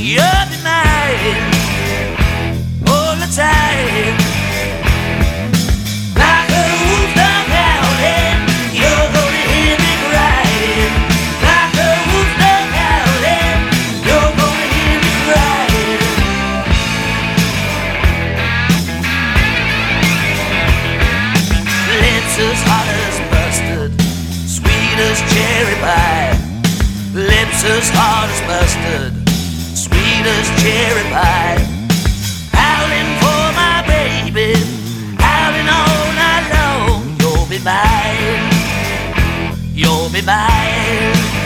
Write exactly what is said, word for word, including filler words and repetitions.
You'll be mine all the time. Like a wolf dog howling, you're gonna hear me crying. Like a wolf dog howling, you're gonna hear me crying. Lips as hot as mustard, sweet as cherry pie. Lips as hard as mustard, sweet as cherry pie. Howling for my baby, howling all night long. You'll be mine, you'll be mine.